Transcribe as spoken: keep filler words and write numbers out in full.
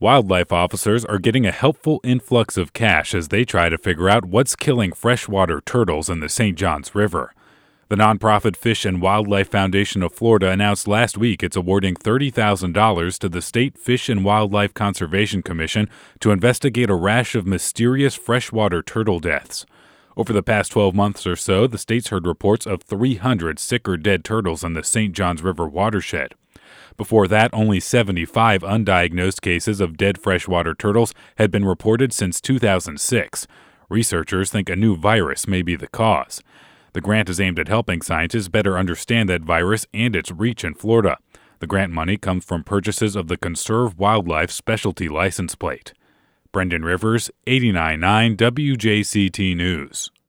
Wildlife officers are getting a helpful influx of cash as they try to figure out what's killing freshwater turtles in the Saint Johns River. The nonprofit Fish and Wildlife Foundation of Florida announced last week it's awarding thirty thousand dollars to the State Fish and Wildlife Conservation Commission to investigate a rash of mysterious freshwater turtle deaths. Over the past twelve months or so, the state's heard reports of three hundred sick or dead turtles in the Saint Johns River watershed. Before that, only seventy-five undiagnosed cases of dead freshwater turtles had been reported since two thousand six. Researchers think a new virus may be the cause. The grant is aimed at helping scientists better understand that virus and its reach in Florida. The grant money comes from purchases of the Conserve Wildlife Specialty license plate. Brendan Rivers, eighty-nine point nine W J C T News.